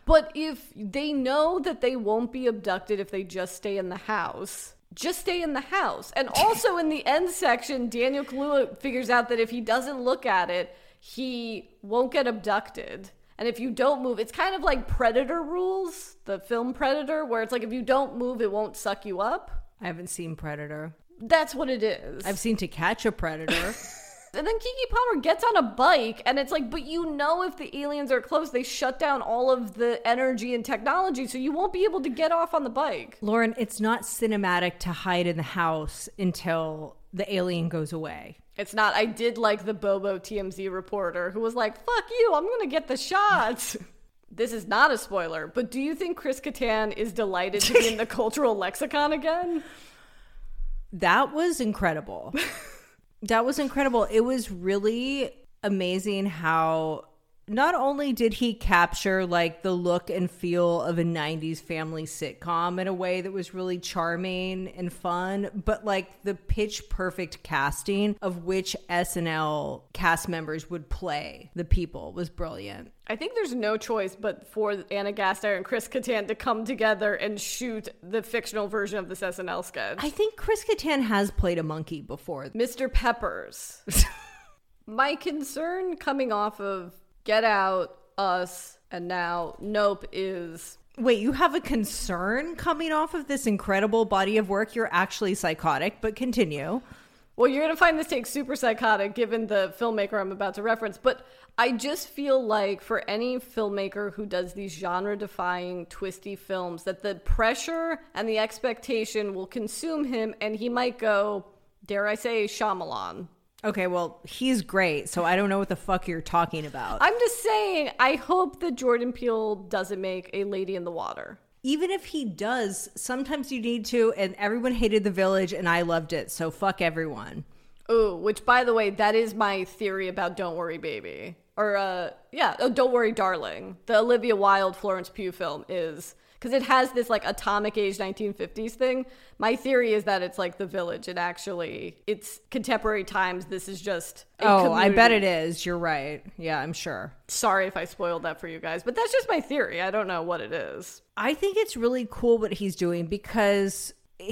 But if they know that they won't be abducted if they just stay in the house, just stay in the house. And also in the end section, Daniel Kaluuya figures out that if he doesn't look at it, he won't get abducted. And if you don't move, it's kind of like Predator rules, the film Predator, where it's like if you don't move, it won't suck you up. I haven't seen Predator. That's what it is. I've seen To Catch a Predator. And then Keke Palmer gets on a bike, and it's like, but you know if the aliens are close, they shut down all of the energy and technology, so you won't be able to get off on the bike. Lauren, it's not cinematic to hide in the house until the alien goes away. It's not. I did like the Bobo T M Z reporter who was like, fuck you, I'm going to get the shots. This is not a spoiler, but do you think Chris Kattan is delighted to be in the cultural lexicon again? That was incredible. That was incredible. It was really amazing how not only did he capture like the look and feel of a nineties family sitcom in a way that was really charming and fun, but like the pitch perfect casting of which S N L cast members would play the people was brilliant. I think there's no choice but for Anna Gasteyer and Chris Kattan to come together and shoot the fictional version of this S N L sketch. I think Chris Kattan has played a monkey before. Mister Peppers. My concern coming off of Get Out, Us, and now Nope is... Wait, you have a concern coming off of this incredible body of work? You're actually psychotic, but continue. Well, you're going to find this take super psychotic given the filmmaker I'm about to reference, but I just feel like for any filmmaker who does these genre-defying, twisty films, that the pressure and the expectation will consume him, and he might go, dare I say, Shyamalan. Okay, well, he's great, so I don't know what the fuck you're talking about. I'm just saying, I hope that Jordan Peele doesn't make A Lady in the Water. Even if he does, sometimes you need to, and everyone hated The Village, and I loved it, so fuck everyone. Ooh, which, by the way, that is my theory about Don't Worry, Baby. Or, uh, yeah, oh, Don't Worry, Darling. The Olivia Wilde, Florence Pugh film is... Because it has this, like, atomic age nineteen fifties thing. My theory is that it's like The Village. It actually, it's contemporary times. This is just a Oh, community. I bet it is. You're right. Yeah, I'm sure. Sorry if I spoiled that for you guys. But that's just my theory. I don't know what it is. I think it's really cool what he's doing because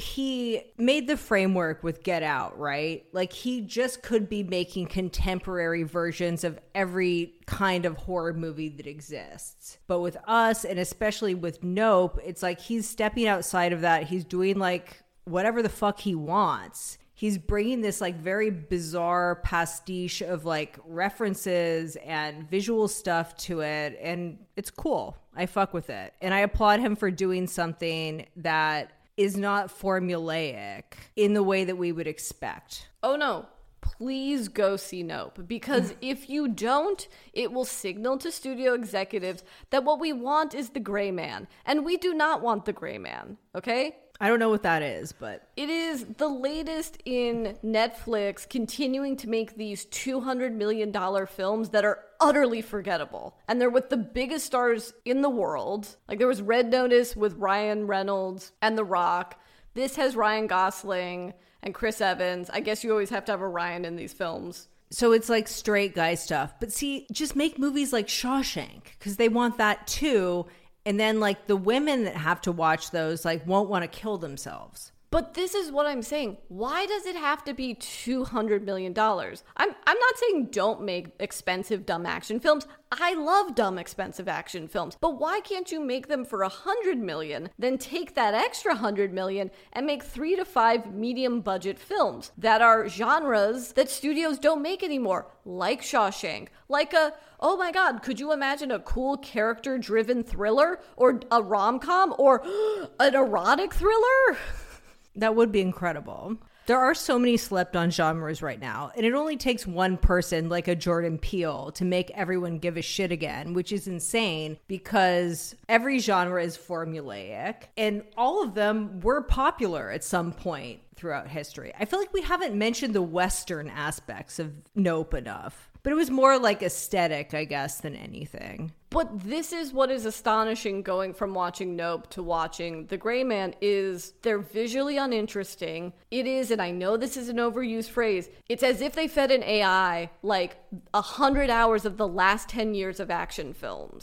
he made the framework with Get Out, right? Like, he just could be making contemporary versions of every kind of horror movie that exists. But with Us, and especially with Nope, it's like he's stepping outside of that. He's doing like whatever the fuck he wants. He's bringing this like very bizarre pastiche of like references and visual stuff to it. And it's cool. I fuck with it. And I applaud him for doing something that is not formulaic in the way that we would expect. Oh, no. Please go see Nope. Because if you don't, it will signal to studio executives that what we want is the gray man. And we do not want the gray man. Okay? I don't know what that is, but... It is the latest in Netflix continuing to make these two hundred million dollars films that are utterly forgettable. And they're with the biggest stars in the world. Like, there was Red Notice with Ryan Reynolds and The Rock. This has Ryan Gosling and Chris Evans. I guess you always have to have a Ryan in these films. So it's like straight guy stuff. But see, just make movies like Shawshank, because they want that too. And then, like, the women that have to watch those, like, won't want to kill themselves. But this is what I'm saying. Why does it have to be two hundred million dollars? I'm I'm not saying don't make expensive, dumb action films. I love dumb, expensive action films. But why can't you make them for one hundred million dollars, then take that extra one hundred million dollars and make three to five medium-budget films that are genres that studios don't make anymore, like Shawshank, like a... Oh my God, could you imagine a cool character-driven thriller or a rom-com or an erotic thriller? That would be incredible. There are so many slept-on genres right now, and it only takes one person like a Jordan Peele to make everyone give a shit again, which is insane because every genre is formulaic, and all of them were popular at some point throughout history. I feel like we haven't mentioned the Western aspects of Nope enough. But it was more like aesthetic, I guess, than anything. But this is what is astonishing going from watching Nope to watching The Gray Man is they're visually uninteresting. It is, and I know this is an overused phrase, it's as if they fed an A I like a hundred hours of the last ten years of action films.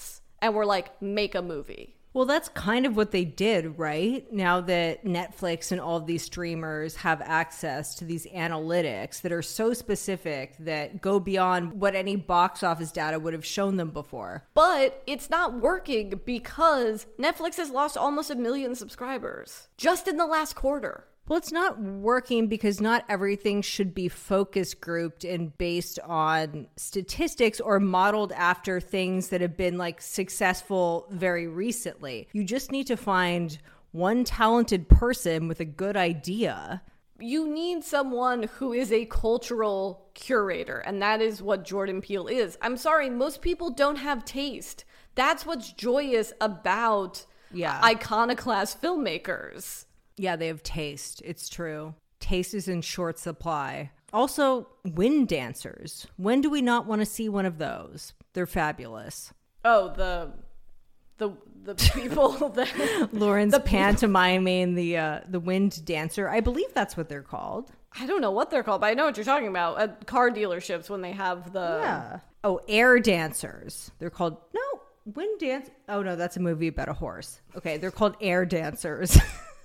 and were like, make a movie. Well, that's kind of what they did, right? Now that Netflix and all of these streamers have access to these analytics that are so specific that go beyond what any box office data would have shown them before. But it's not working because Netflix has lost almost a million subscribers just in the last quarter. Well, it's not working because not everything should be focus grouped and based on statistics or modeled after things that have been like successful very recently. You just need to find one talented person with a good idea. You need someone who is a cultural curator, and that is what Jordan Peele is. I'm sorry, most people don't have taste. That's what's joyous about Yeah. iconoclast filmmakers. Yeah, they have taste. It's true. Taste is in short supply. Also, wind dancers. When do we not want to see one of those? They're fabulous. Oh, the the the people that Lauren's the people- pantomiming the uh, the wind dancer. I believe that's what they're called. I don't know what they're called, but I know what you're talking about. At car dealerships when they have the Yeah. Oh, air dancers. They're called no wind dance. Oh no, that's a movie about a horse. Okay, they're called air dancers.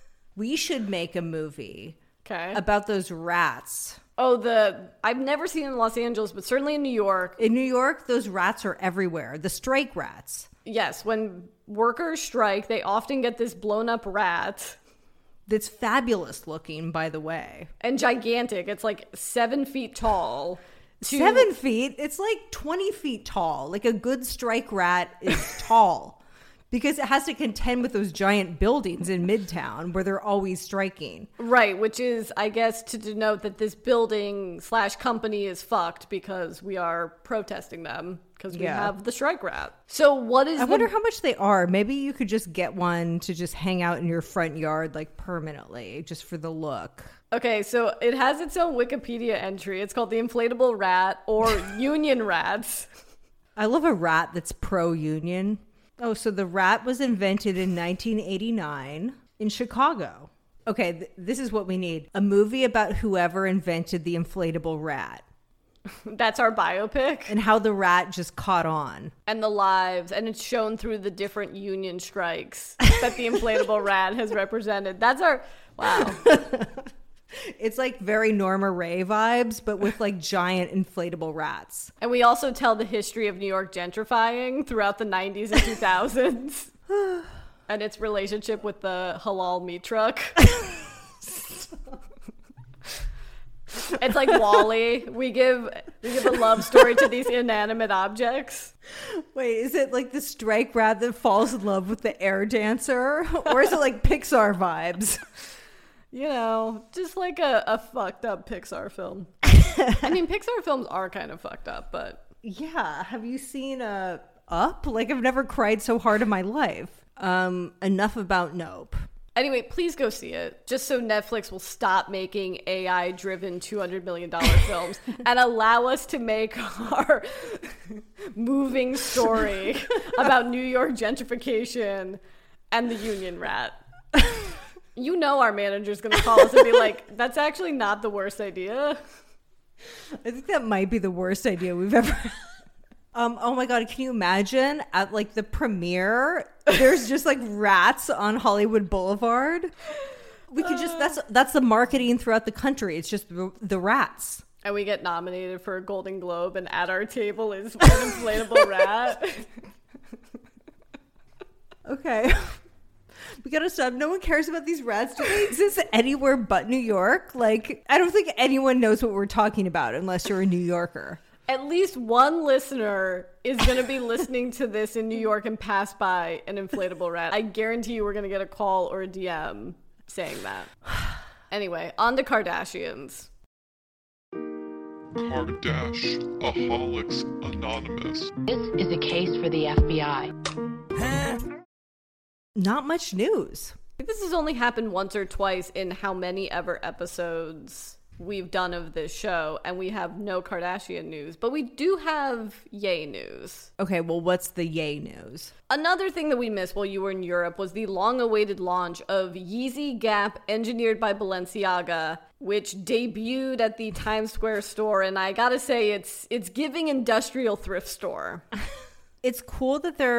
We should make a movie okay about those rats. Oh, the I've never seen it in Los Angeles, but certainly in New York. In New York, those rats are everywhere. The strike rats. Yes, when workers strike, they often get this blown up rat. That's fabulous looking, by the way. And gigantic. It's like seven feet tall. To- Seven feet? It's like twenty feet tall. Like a good strike rat is tall. Because it has to contend with those giant buildings in Midtown where they're always striking. Right, which is, I guess, to denote that this building slash company is fucked because we are protesting them because we Yeah. have the strike rat. So what is I the... wonder how much they are. Maybe you could just get one to just hang out in your front yard like permanently, just for the look. Okay, so it has its own Wikipedia entry. It's called the inflatable rat or union rats. I love a rat that's pro-union. Oh, so the rat was invented in nineteen eighty-nine in Chicago. Okay, th- this is what we need. A movie about whoever invented the inflatable rat. That's our biopic. And how the rat just caught on. And the lives, and it's shown through the different union strikes that the inflatable rat has represented. That's our, wow. It's like very Norma Ray vibes, but with like giant inflatable rats. And we also tell the history of New York gentrifying throughout the nineties and two thousands and its relationship with the halal meat truck. It's like WALL-E. We give we give a love story to these inanimate objects. Wait, is it like the strike rat that falls in love with the air dancer? Or is it like Pixar vibes? You know, just like a, a fucked up Pixar film. I mean, Pixar films are kind of fucked up, but... Yeah. Have you seen uh, Up? Like, I've never cried so hard in my life. Um, enough about Nope. Anyway, please go see it, just so Netflix will stop making A I-driven two hundred million dollars films and allow us to make our moving story about New York gentrification and the union rat. You know our manager's going to call us and be like, that's actually not the worst idea. I think that might be the worst idea we've ever had. Um, oh my God, can you imagine at like the premiere, there's just like rats on Hollywood Boulevard? We could just, that's that's the marketing throughout the country. It's just the, the rats. And we get nominated for a Golden Globe, and at our table is an inflatable rat. Okay. We gotta stop. No one cares about these rats. Do they exist anywhere but New York? Like, I don't think anyone knows what we're talking about unless you're a New Yorker. At least one listener is going to be listening to this in New York and pass by an inflatable rat. I guarantee you we're going to get a call or a D M saying that. Anyway, on to Kardashians. Kardashaholics Anonymous. This is a case for the F B I. Not much news. This has only happened once or twice in how many ever episodes we've done of this show, and we have no Kardashian news, but we do have Ye news. Okay, well, what's the Ye news? Another thing that we missed while you were in Europe was the long-awaited launch of Yeezy Gap, engineered by Balenciaga, which debuted at the Times Square store, and I gotta say, it's it's giving industrial thrift store. It's cool that they're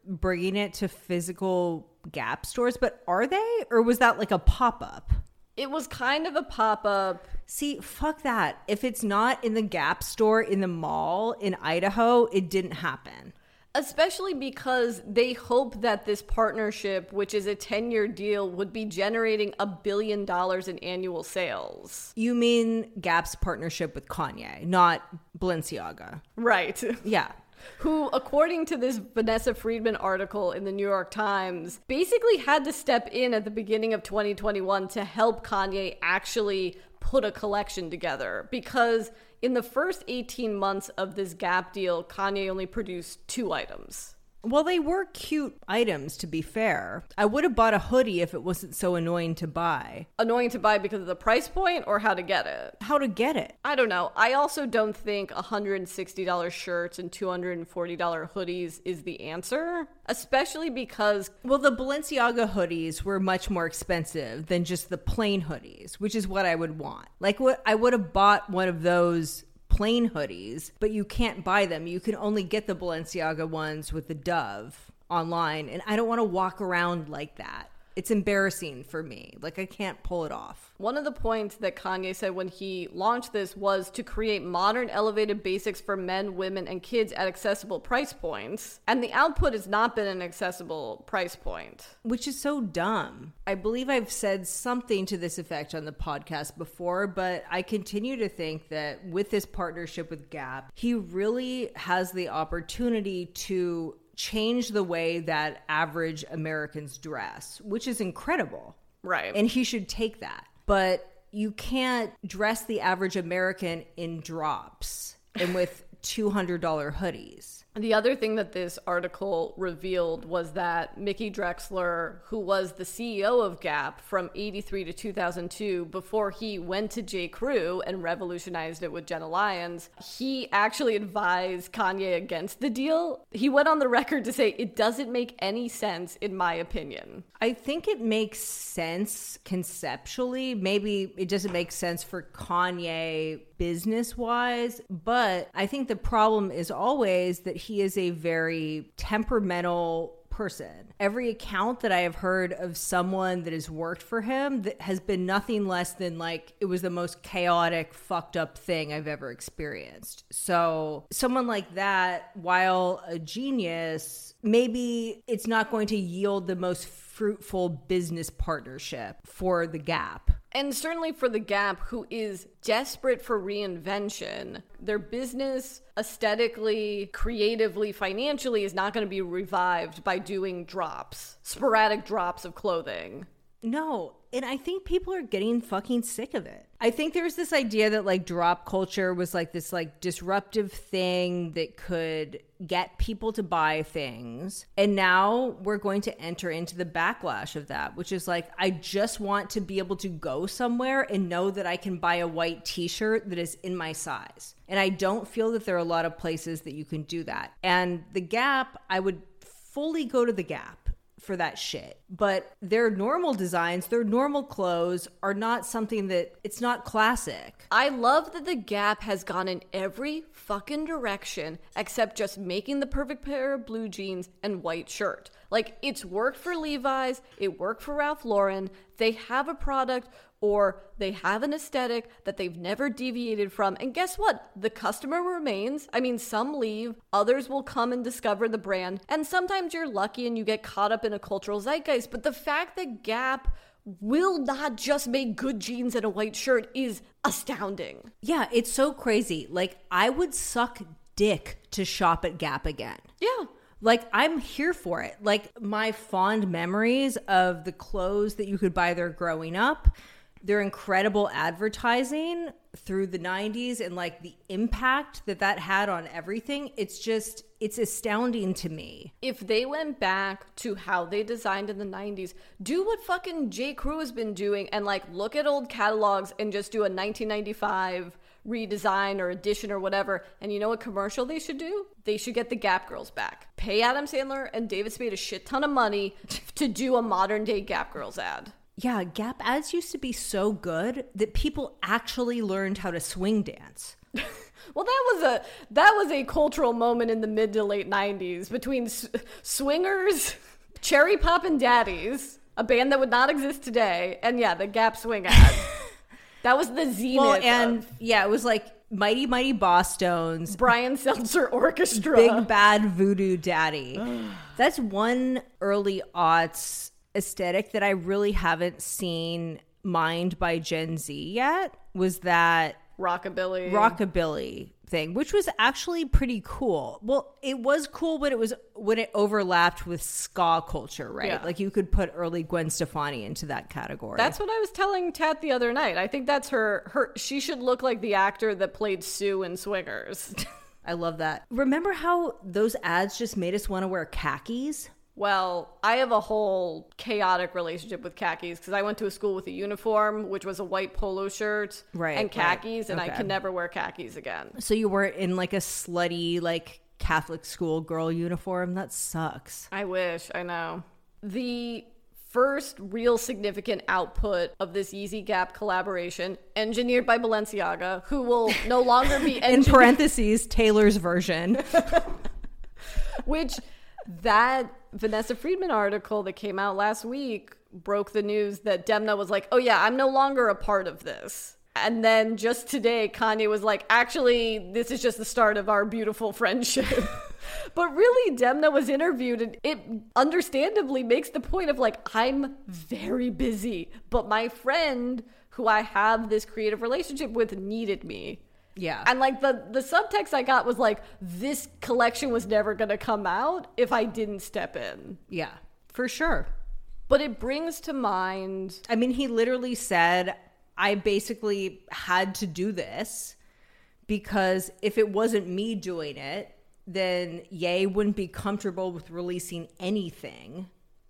bringing it to physical Gap stores, but are they? Or was that like a pop-up? It was kind of a pop-up. See, fuck that. If it's not in the Gap store in the mall in Idaho, it didn't happen. Especially because they hope that this partnership, which is a ten-year deal, would be generating a billion dollars in annual sales. You mean Gap's partnership with Kanye, not Balenciaga. Right. Yeah. Who, according to this Vanessa Friedman article in the New York Times, basically had to step in at the beginning of twenty twenty-one to help Kanye actually put a collection together. Because in the first eighteen months of this Gap deal, Kanye only produced two items. Well, they were cute items, to be fair. I would have bought a hoodie if it wasn't so annoying to buy. Annoying to buy because of the price point or how to get it? How to get it. I don't know. I also don't think one hundred sixty dollars shirts and two hundred forty dollars hoodies is the answer. Especially because... Well, the Balenciaga hoodies were much more expensive than just the plain hoodies, which is what I would want. Like, what I would have bought one of those plain hoodies, but you can't buy them. You can only get the Balenciaga ones with the dove online, and I don't want to walk around like that. It's embarrassing for me. Like, I can't pull it off. One of the points that Kanye said when he launched this was to create modern elevated basics for men, women, and kids at accessible price points. And the output has not been an accessible price point. Which is so dumb. I believe I've said something to this effect on the podcast before, but I continue to think that with this partnership with Gap, he really has the opportunity to change the way that average Americans dress, which is incredible. Right. And he should take that. But you can't dress the average American in drops and with two hundred dollars hoodies. The other thing that this article revealed was that Mickey Drexler, who was the C E O of Gap from eighty-three to two thousand two, before he went to J. Crew and revolutionized it with Jenna Lyons, he actually advised Kanye against the deal. He went on the record to say, it doesn't make any sense, in my opinion. I think it makes sense conceptually. Maybe it doesn't make sense for Kanye business-wise, but I think the problem is always that he is a very temperamental person. Every account that I have heard of someone that has worked for him that has been nothing less than like, it was the most chaotic, fucked up thing I've ever experienced. So someone like that, while a genius, maybe it's not going to yield the most fruitful business partnership for the Gap. And certainly for the Gap, who is desperate for reinvention, their business aesthetically, creatively, financially is not going to be revived by doing drops, sporadic drops of clothing. No, and I think people are getting fucking sick of it. I think there's this idea that like drop culture was like this like disruptive thing that could get people to buy things. And now we're going to enter into the backlash of that, which is like, I just want to be able to go somewhere and know that I can buy a white t-shirt that is in my size. And I don't feel that there are a lot of places that you can do that. And the Gap, I would fully go to the Gap for that shit. But their normal designs, their normal clothes are not something that, it's not classic. I love that the Gap has gone in every fucking direction except just making the perfect pair of blue jeans and white shirt. Like, it's worked for Levi's, it worked for Ralph Lauren. They have a product or they have an aesthetic that they've never deviated from. And guess what? The customer remains. I mean, some leave, others will come and discover the brand. And sometimes you're lucky and you get caught up in a cultural zeitgeist. But the fact that Gap will not just make good jeans and a white shirt is astounding. Yeah, it's so crazy. Like, I would suck dick to shop at Gap again. Yeah. Like, I'm here for it. Like, my fond memories of the clothes that you could buy there growing up, their incredible advertising through the nineties and like the impact that that had on everything. It's just, it's astounding to me. If they went back to how they designed in the nineties, do what fucking J. Crew has been doing and like look at old catalogs and just do a nineteen ninety-five redesign or edition or whatever. And you know what commercial they should do? They should get the Gap Girls back. Pay Adam Sandler and David Spade a shit ton of money to do a modern day Gap Girls ad. Yeah, Gap ads used to be so good that people actually learned how to swing dance. Well, that was a that was a cultural moment in the mid to late nineties between s- swingers, Cherry Poppin' Daddies, a band that would not exist today, and yeah, the Gap swing ad. That was the zenith. Well, and of yeah, it was like Mighty Mighty Boss Stones, Brian Seltzer Orchestra, Big Bad Voodoo Daddy. That's one early aughts aesthetic that I really haven't seen mined by Gen Z yet. Was that rockabilly rockabilly thing, which was actually pretty cool. Well, it was cool when it was when it overlapped with ska culture, right? Yeah. Like you could put early Gwen Stefani into that category. That's what I was telling Tat the other night. I think that's her her she should look like the actor that played Sue in Swingers. I love that. Remember how those ads just made us want to wear khakis? Well, I have a whole chaotic relationship with khakis because I went to a school with a uniform, which was a white polo shirt Right, and khakis, right. and I Okay. can never wear khakis again. So you were in like a slutty, like Catholic school girl uniform? That sucks. I wish, I know. The first real significant output of this Yeezy Gap collaboration, engineered by Balenciaga, who will no longer be In engineered. parentheses, Taylor's version. Which that Vanessa Friedman article that came out last week broke the news that Demna was like, oh yeah, I'm no longer a part of this. And then just today, Kanye was like, actually, this is just the start of our beautiful friendship. But really, Demna was interviewed, and it understandably makes the point of like, I'm very busy, but my friend who I have this creative relationship with needed me. Yeah. And like the, the subtext I got was like, this collection was never going to come out if I didn't step in. Yeah, for sure. But it brings to mind. I mean, he literally said, I basically had to do this because if it wasn't me doing it, then Ye wouldn't be comfortable with releasing anything.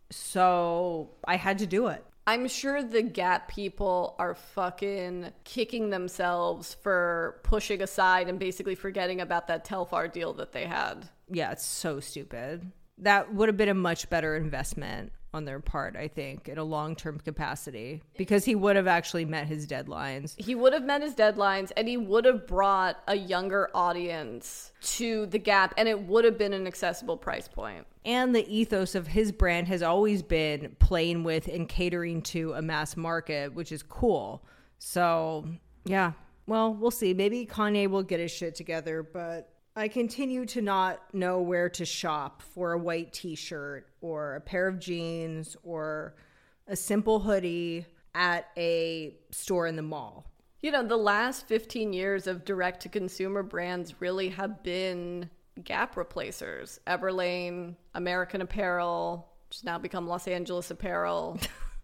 So I had to do it. I'm sure the Gap people are fucking kicking themselves for pushing aside and basically forgetting about that Telfar deal that they had. Yeah, it's so stupid. That would have been a much better investment on their part, I think, in a long-term capacity, because he would have actually met his deadlines. He would have met his deadlines, and he would have brought a younger audience to the Gap, and it would have been an accessible price point. And the ethos of his brand has always been playing with and catering to a mass market, which is cool. So, yeah. Well, we'll see. Maybe Kanye will get his shit together, but I continue to not know where to shop for a white t-shirt or a pair of jeans or a simple hoodie at a store in the mall. You know, the last fifteen years of direct-to-consumer brands really have been Gap replacers. Everlane, American Apparel, which has now become Los Angeles Apparel.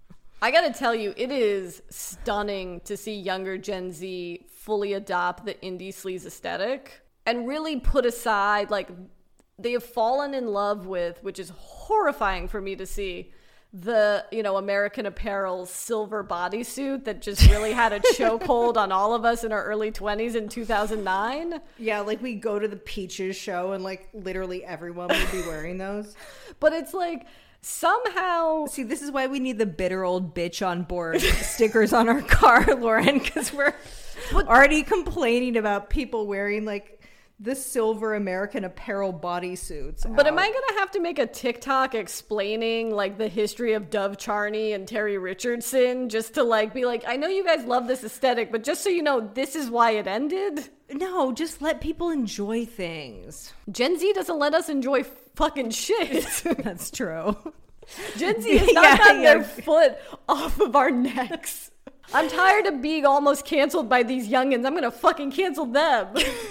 I gotta tell you, it is stunning to see younger Gen Z fully adopt the indie sleaze aesthetic and really put aside, like, they have fallen in love with, which is horrifying for me to see, the, you know, American Apparel silver bodysuit that just really had a chokehold on all of us in our early twenties in two thousand nine. Yeah, like we go to the Peaches show and like literally everyone would be wearing those. But it's like, somehow... See, this is why we need the bitter old bitch on board stickers on our car, Lauren, because we're already complaining about people wearing like the silver American Apparel bodysuits. But out. am I going to have to make a TikTok explaining like the history of Dove Charney and Terry Richardson just to like be like, I know you guys love this aesthetic, but just so you know, this is why it ended? No, just let people enjoy things. Gen Z doesn't let us enjoy fucking shit. That's true. Gen Z has not Yeah, gotten yeah. their foot off of our necks. I'm tired of being almost canceled by these youngins. I'm going to fucking cancel them.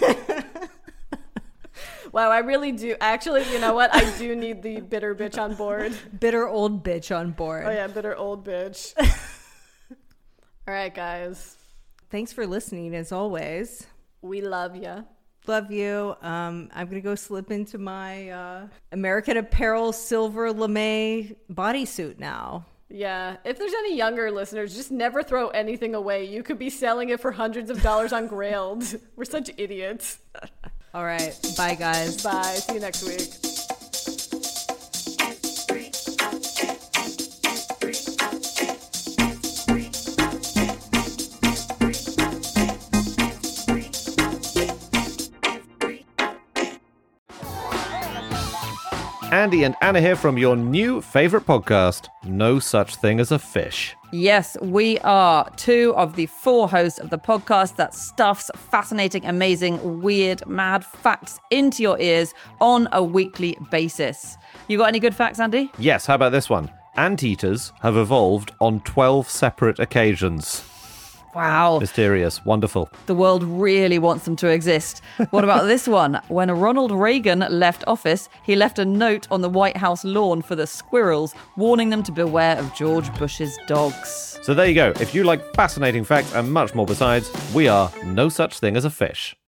Wow, I really do. Actually, you know what? I do need the bitter bitch on board. Bitter old bitch on board. Oh, yeah, bitter old bitch. All right, guys. Thanks for listening, as always. We love ya. Love you. Um, I'm going to go slip into my uh, American Apparel silver lame bodysuit now. Yeah. If there's any younger listeners, just never throw anything away. You could be selling it for hundreds of dollars on Grailed. We're such idiots. All right. Bye, guys. Bye. See you next week. Andy and Anna here from your new favourite podcast, No Such Thing as a Fish. Yes, we are two of the four hosts of the podcast that stuffs fascinating, amazing, weird, mad facts into your ears on a weekly basis. You got any good facts, Andy? Yes, how about this one? Anteaters have evolved on twelve separate occasions. Wow. Mysterious. Wonderful. The world really wants them to exist. What about this one? When Ronald Reagan left office, he left a note on the White House lawn for the squirrels, warning them to beware of George Bush's dogs. So there you go. If you like fascinating facts and much more besides, we are No Such Thing as a Fish.